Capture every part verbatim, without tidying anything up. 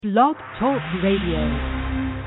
Blog Talk Radio.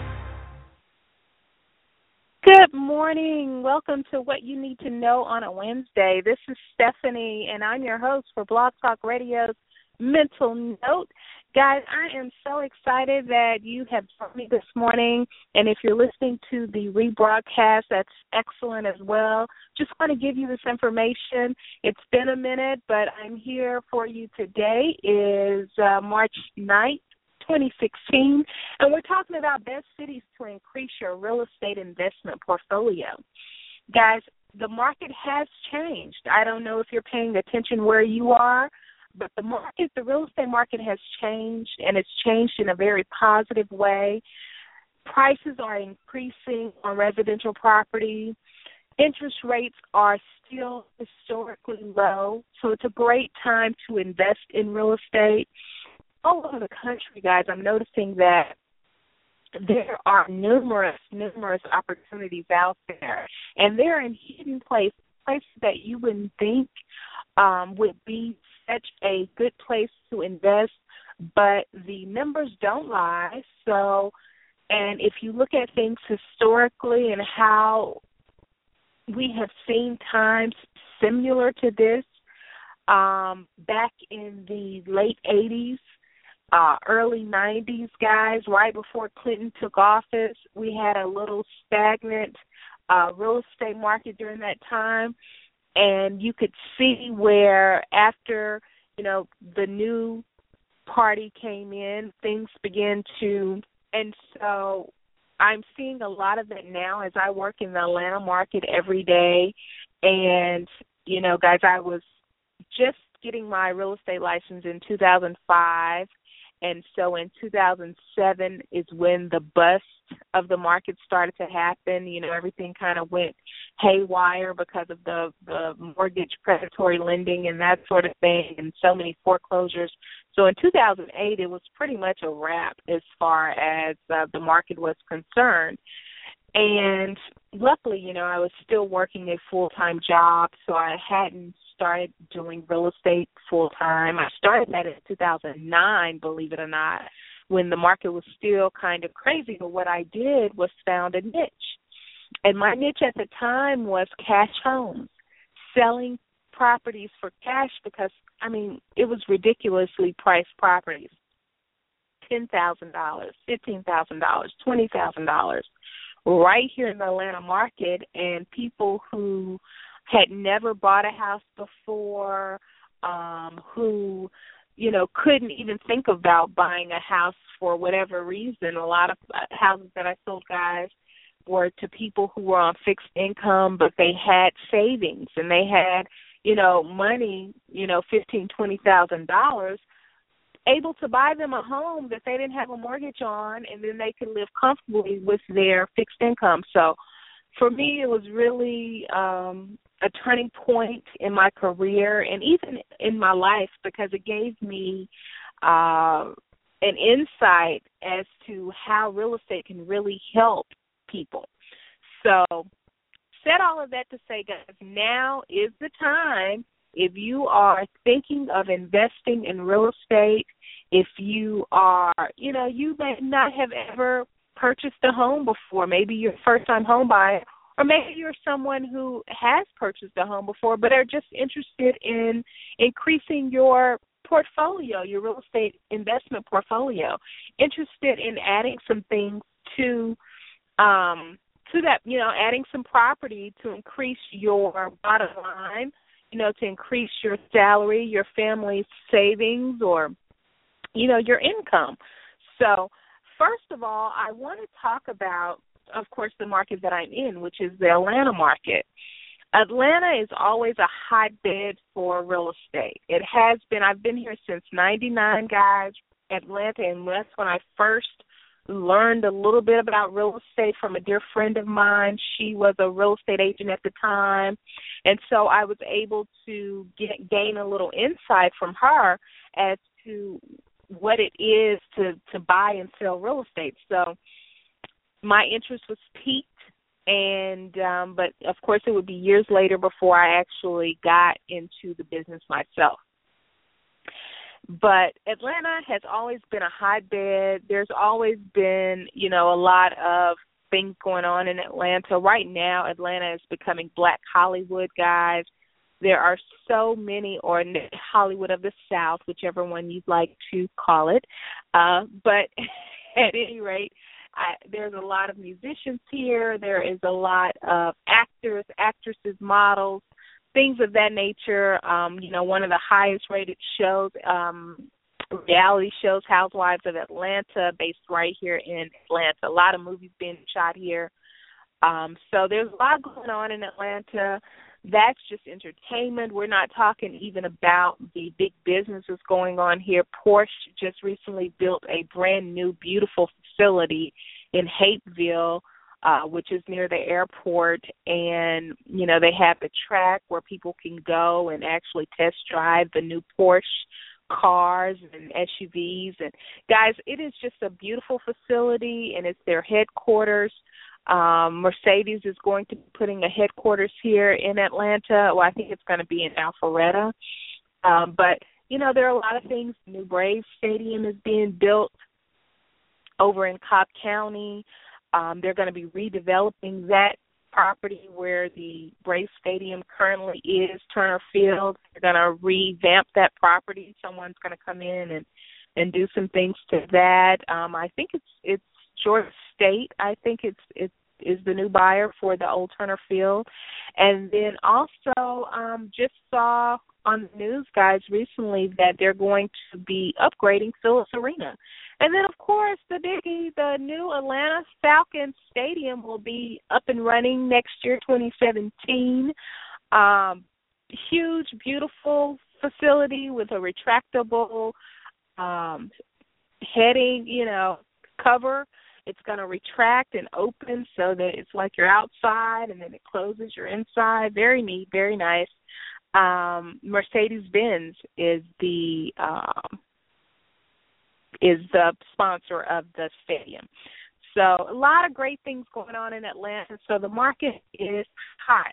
Good morning. Welcome to What You Need to Know on a Wednesday. This is Stephanie, and I'm your host for Blog Talk Radio's Mental Note. Guys, I am so excited that you have joined me this morning, and if you're listening to the rebroadcast, that's excellent as well. Just want to give you this information. It's been a minute, but I'm here for you today. It is uh, March ninth. twenty sixteen, and we're talking about best cities to increase your real estate investment portfolio. Guys, the market has changed. I don't know if you're paying attention where you are, but the market, the real estate market has changed, and it's changed in a very positive way. Prices are increasing on residential property. Interest rates are still historically low, so it's a great time to invest in real estate. All over the country, guys, I'm noticing that there are numerous, numerous opportunities out there, and they're in hidden places, places that you wouldn't think um, would be such a good place to invest, but the numbers don't lie. So, and if you look at things historically and how we have seen times similar to this, um, back in the late eighties, Uh, early nineties, guys, right before Clinton took office, we had a little stagnant uh, real estate market during that time, and you could see where after, you know, the new party came in, things began to, and so I'm seeing a lot of it now as I work in the Atlanta market every day, and, you know, guys, I was just getting my real estate license in two thousand five. And so in two thousand seven is when the bust of the market started to happen. You know, everything kind of went haywire because of the, the mortgage predatory lending and that sort of thing, and so many foreclosures. So in two thousand eight, it was pretty much a wrap as far as uh, the market was concerned. And luckily, you know, I was still working a full-time job, so I hadn't started doing real estate full-time. I started that in two thousand nine, believe it or not, when the market was still kind of crazy. But what I did was found a niche. And my niche at the time was cash homes, selling properties for cash because, I mean, it was ridiculously priced properties, ten thousand dollars, fifteen thousand dollars, twenty thousand dollars, right here in the Atlanta market, and people who had never bought a house before, um, who, you know, couldn't even think about buying a house for whatever reason. A lot of houses that I sold, guys, were to people who were on fixed income, but they had savings and they had, you know, money, you know, fifteen, twenty thousand dollars, able to buy them a home that they didn't have a mortgage on, and then they could live comfortably with their fixed income. So for me, it was really um, a turning point in my career and even in my life, because it gave me uh, an insight as to how real estate can really help people. So said all of that to say, guys, now is the time. If you are thinking of investing in real estate, if you are, you know, you may not have ever purchased a home before, maybe you're a first-time home buyer, or maybe you're someone who has purchased a home before but are just interested in increasing your portfolio, your real estate investment portfolio, interested in adding some things to um, to that, you know, adding some property to increase your bottom line, you know, to increase your salary, your family's savings, or, you know, your income. So first of all, I want to talk about, of course, the market that I'm in, which is the Atlanta market. Atlanta is always a hotbed for real estate. It has been. I've been here since ninety-nine, guys. Atlanta, and that's when I first learned a little bit about real estate from a dear friend of mine. She was a real estate agent at the time, and so I was able to get, gain a little insight from her as to what it is to, to buy and sell real estate. So my interest was piqued, and um, but, of course, it would be years later before I actually got into the business myself. But Atlanta has always been a hotbed. There's always been, you know, a lot of things going on in Atlanta. Right now, Atlanta is becoming Black Hollywood, guys. There are so many, or Hollywood of the South, whichever one you'd like to call it. Uh, but at any rate, I, there's a lot of musicians here. There is a lot of actors, actresses, models, things of that nature. Um, you know, one of the highest rated shows, um, reality shows, Housewives of Atlanta, based right here in Atlanta. A lot of movies being shot here. Um, so there's a lot going on in Atlanta. That's just entertainment. We're not talking even about the big businesses going on here. Porsche just recently built a brand new, beautiful facility in Hapeville, uh, which is near the airport. And, you know, they have the track where people can go and actually test drive the new Porsche cars and S U Vs. And, guys, it is just a beautiful facility, and it's their headquarters. Um, Mercedes is going to be putting a headquarters here in Atlanta. Well, I think it's going to be in Alpharetta. Um, but, you know, there are a lot of things. The new Braves Stadium is being built over in Cobb County. Um, they're going to be redeveloping that property where the Braves Stadium currently is, Turner Field. They're going to revamp that property. Someone's going to come in and, and do some things to that. Um, I think it's it's Georgia State, I think it's it is the new buyer for the old Turner Field. And then also um, just saw on the news, guys, recently that they're going to be upgrading Phillips Arena. And then, of course, the biggie, the new Atlanta Falcons Stadium will be up and running next year, twenty seventeen. Um, huge, beautiful facility with a retractable um, heading, you know, cover. It's going to retract and open so that it's like you're outside and then it closes, you're inside. Very neat, very nice. Um, Mercedes-Benz is the um, is the sponsor of the stadium. So a lot of great things going on in Atlanta. So the market is hot.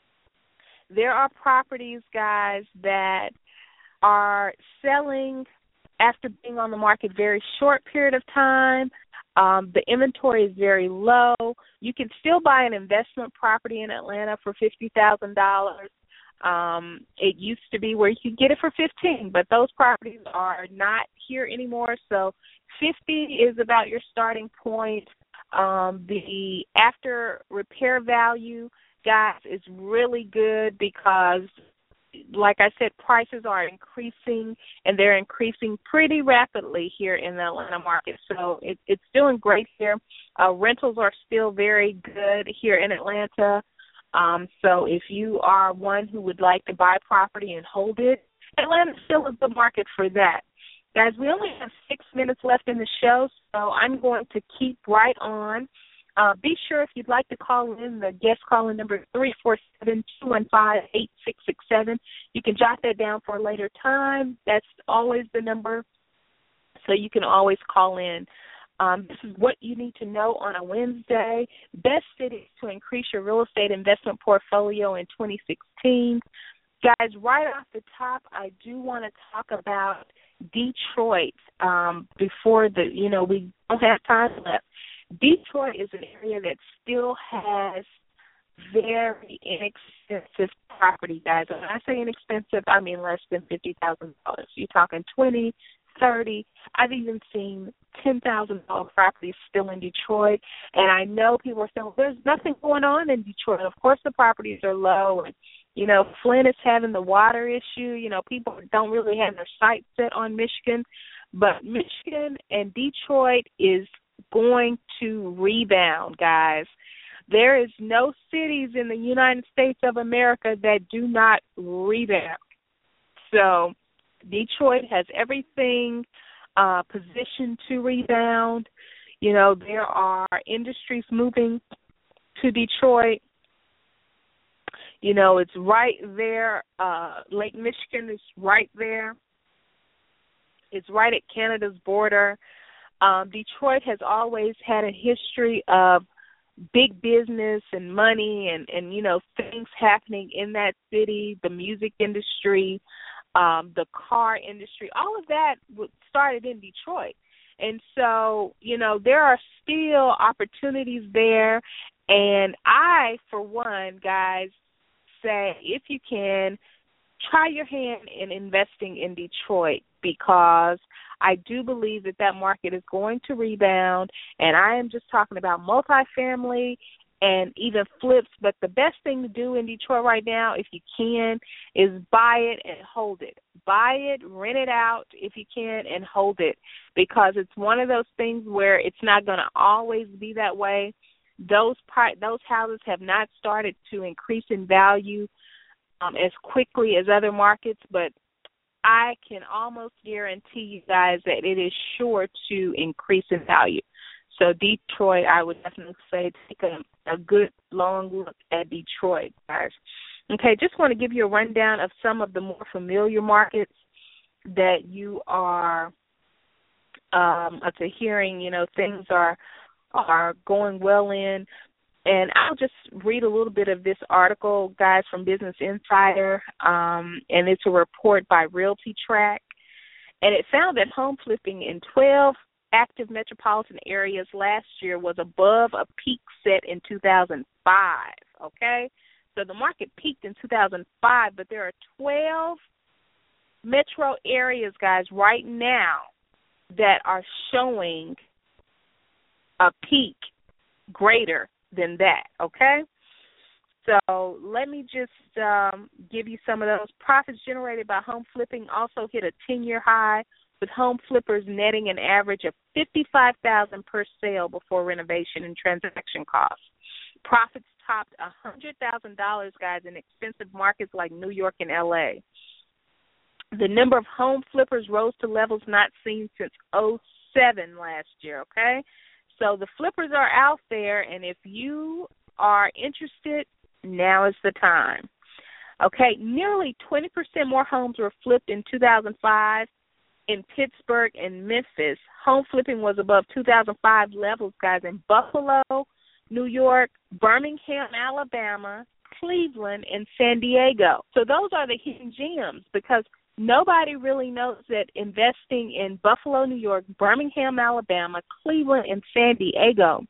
There are properties, guys, that are selling after being on the market very short period of time. Um, the inventory is very low. You can still buy an investment property in Atlanta for fifty thousand dollars. Um, it used to be where you could get it for fifteen, but those properties are not here anymore. So fifty is about your starting point. Um, the after repair value, guys, is really good because, like I said, prices are increasing, and they're increasing pretty rapidly here in the Atlanta market. So it, it's doing great here. Uh, rentals are still very good here in Atlanta. Um, so if you are one who would like to buy property and hold it, Atlanta still is the market for that. Guys, we only have six minutes left in the show, so I'm going to keep right on. Uh, be sure if you'd like to call in, the guest calling number is three four seven, two one five, eight six six seven. You can jot that down for a later time. That's always the number, so you can always call in. Um, this is what you need to know on a Wednesday. Best cities to increase your real estate investment portfolio in twenty sixteen. Guys, right off the top, I do want to talk about Detroit um, before the, you know, we don't have time left. Detroit is an area that still has very inexpensive property, guys. When I say inexpensive, I mean less than fifty thousand dollars. You're talking twenty, thirty. I've even seen ten thousand dollars properties still in Detroit. And I know people are saying, well, there's nothing going on in Detroit. Of course the properties are low. And, you know, Flint is having the water issue. You know, people don't really have their sights set on Michigan. But Michigan and Detroit is going to rebound, guys. There is no cities in the United States of America that do not rebound. So Detroit has everything uh, positioned to rebound. You know, there are industries moving to Detroit. You know, it's right there. Uh, Lake Michigan is right there. It's right at Canada's border. Um, Detroit has always had a history of big business and money and, and, you know, things happening in that city, the music industry. um, the car industry. All of that started in Detroit. And so, you know, there are still opportunities there. And I, for one, guys, say if you can, try your hand in investing in Detroit, because I do believe that that market is going to rebound. And I am just talking about multifamily and even flips. But the best thing to do in Detroit right now, if you can, is buy it and hold it. Buy it, rent it out if you can, and hold it, because it's one of those things where it's not going to always be that way. Those pri- those houses have not started to increase in value um, as quickly as other markets, but I can almost guarantee you guys that it is sure to increase in value. So Detroit, I would definitely say take a, a good long look at Detroit, guys. Okay, just want to give you a rundown of some of the more familiar markets that you are um, up to hearing, you know, things are are going well in. And I'll just read a little bit of this article, guys, from Business Insider, um, and it's a report by RealtyTrack. And it found that home flipping in twelve active metropolitan areas last year was above a peak set in two thousand five, okay? So the market peaked in two thousand five, but there are twelve metro areas, guys, right now that are showing a peak greater than that, okay? So let me just um, give you some of those. Profits generated by home flipping also hit a ten-year high, with home flippers netting an average of fifty-five thousand dollars per sale before renovation and transaction costs. Profits topped one hundred thousand dollars, guys, in expensive markets like New York and L A. The number of home flippers rose to levels not seen since oh seven last year, okay? So the flippers are out there, and if you are interested, now is the time. Okay, nearly twenty percent more homes were flipped in two thousand five in Pittsburgh and Memphis. Home flipping was above two thousand five levels, guys, in Buffalo, New York, Birmingham, Alabama, Cleveland, and San Diego. So those are the hidden gems, because nobody really knows that investing in Buffalo, New York, Birmingham, Alabama, Cleveland, and San Diego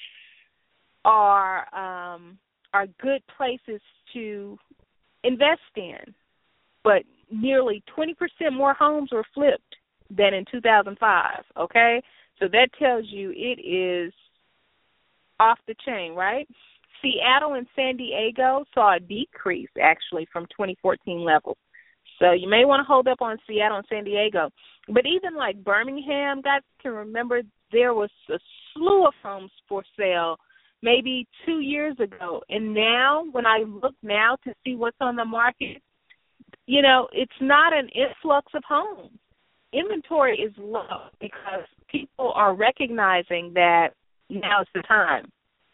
are um, are good places to invest in. But nearly twenty percent more homes were flipped than in two thousand five, okay? So that tells you it is off the chain, right? Seattle and San Diego saw a decrease, actually, from twenty fourteen levels. So you may want to hold up on Seattle and San Diego. But even like Birmingham, guys can remember there was a slew of homes for sale maybe two years ago. And now, when I look now to see what's on the market, you know, it's not an influx of homes. Inventory is low because people are recognizing that now is the time.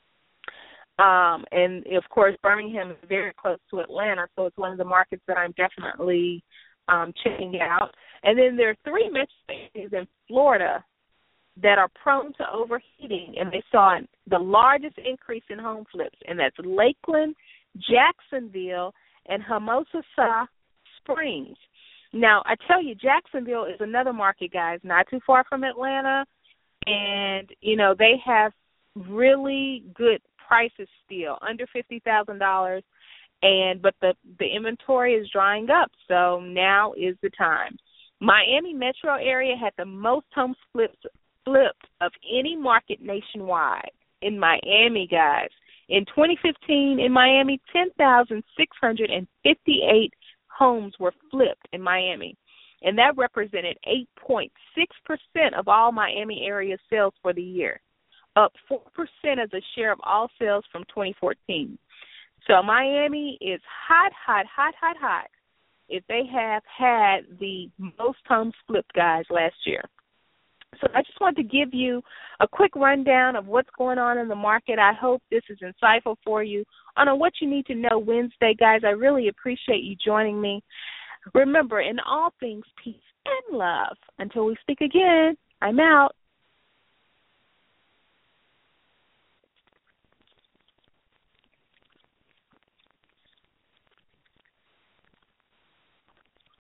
Um, and, of course, Birmingham is very close to Atlanta, so it's one of the markets that I'm definitely um, checking out. And then there are three metro cities in Florida that are prone to overheating, and they saw the largest increase in home flips, and that's Lakeland, Jacksonville, and Hermosa Springs. Now, I tell you, Jacksonville is another market, guys, not too far from Atlanta, and, you know, they have really good prices still, under fifty thousand dollars, and but the, the inventory is drying up, so now is the time. Miami metro area had the most homes flipped, flipped of any market nationwide. In Miami, guys, in twenty fifteen in Miami, ten thousand six hundred fifty-eight homes were flipped in Miami, and that represented eight point six percent of all Miami area sales for the year, up four percent as a share of all sales from twenty fourteen. So Miami is hot, hot, hot, hot, hot if they have had the most homes flipped, guys, last year. So I just want to give you a quick rundown of what's going on in the market. I hope this is insightful for you on a What You Need to Know Wednesday, guys. I really appreciate you joining me. Remember, in all things, peace and love. Until we speak again, I'm out.